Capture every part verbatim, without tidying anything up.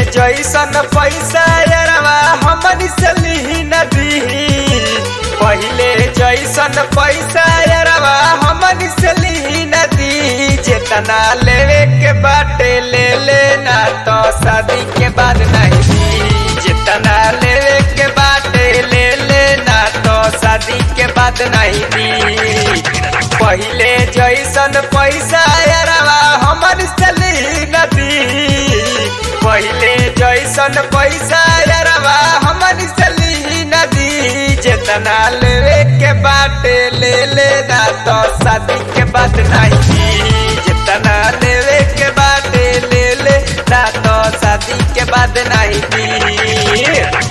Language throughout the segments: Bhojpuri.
जैसन पैसा यारवा हमनी से लिही न दीही। पहिले जैसन पैसा यारवा हमनी से लिही न दी। जितना लेवे के बाटे ले लेना तो शादी के बाद नहीं दी। जितना लेवे के बाटे ले लेना तो शादी के बाद नहीं दी। पहिले जैसन पैसा यारवा हमनी से लिही न दी। पहिले जैसन पैसा यारवा हमनी से लिही न दी। जितना लेवे के बाटे ले लेना तो शादी के बाद नहीं दी। जितना लेवे के बाटे ले लेना तो शादी के बाद नहीं दी।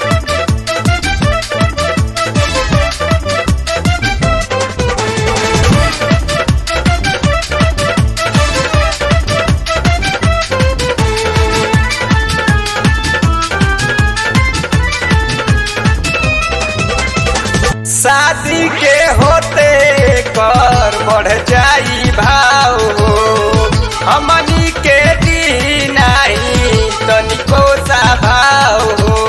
शादी के होते कर बढ़ जाई भाव। हमनी के दी नहीं तनिको सा भाव।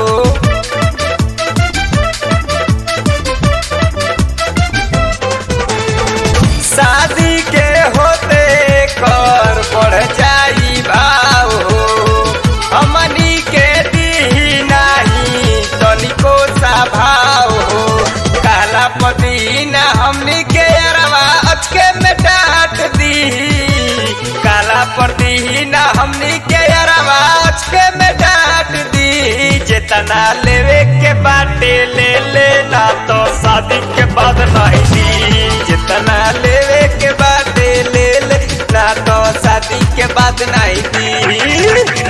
शादी के होते कर बढ़ जाई भाव। हमनी के दी नहीं तनिको सा भाव। काला पदीना हमनी के यारवा अचके में डांट दी। काला पदीना हमनी के यारवा अचके में डांट दी। जितना लेवे के बाटे ले लेना तो शादी के बाद नहीं दी। जितना लेवे के बाटे ले लेना तो शादी के बाद नहीं दी।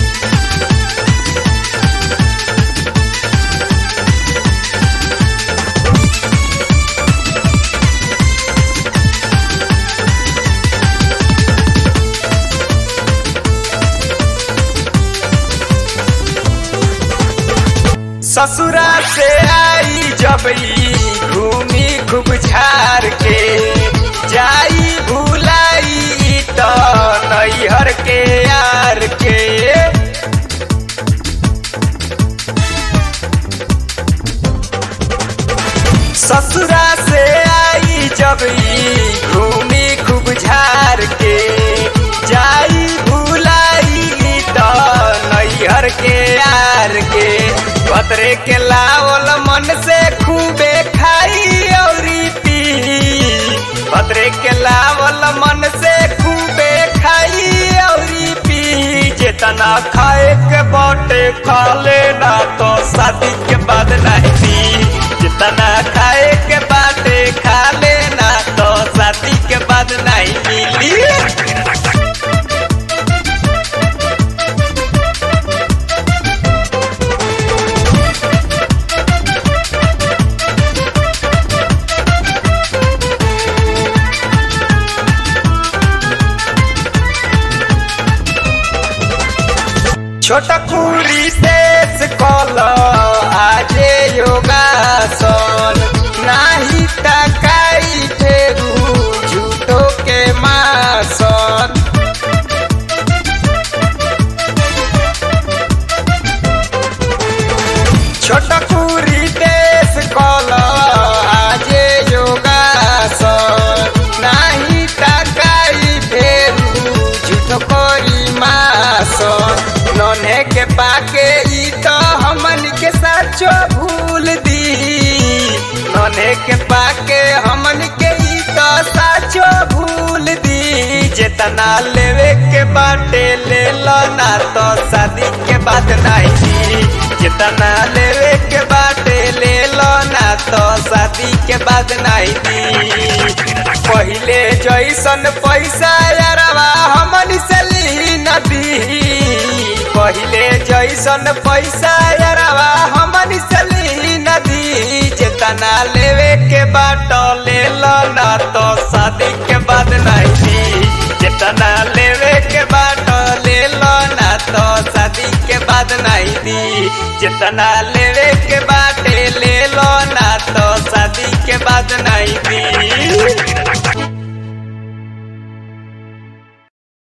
ससुरा से आई जब घूमी खूब झार के। जाई भुलाई तो नैहर के यार के। ससुरा से आई जब घूमी खूब झार के। जाई भुलाई तो नैहर के यार के। पतरे के लावल मन से खूबे खाई औरी पी। पतरे के लावल मन से खूबे खाई औरी पी। जितना खाए के बाटे खा लेना तो शादी के बाद नहीं दी। जितना खाए के बाटे खा लेना तो शादी के बाद नहीं मिली। छोटा पूरी देश कल आजे योगासन। नाही तकाई फेरू झूठो के मासन। छोटा पूरी देश कल आजे योगासन। नाही तकाई फेरू झूठो कोई मासन। नन्हे के पाके ई तो हमन के साचो भूल दी। नन्हे के पाके हमन के ई तो साचो भूल दी। जितना लेवे के बाटे ले लेना तो शादी के बाद नहीं दी। जितना लेवे के बाटे ले लेना तो शादी के बाद नहीं दी। पहिले जैसन पैसा यारवा हमन से लिही न दी। पहिले जैसन पैसा यारवा हमनी से लिही न दी। जितना लेवे के बाटो ले लेना तो शादी के बाद नहीं दी। जितना लेवे के बाटो ले लेना तो शादी के बाद नहीं दी। जितना लेवे के बाटे ले लेना तो शादी के बाद नहीं दी।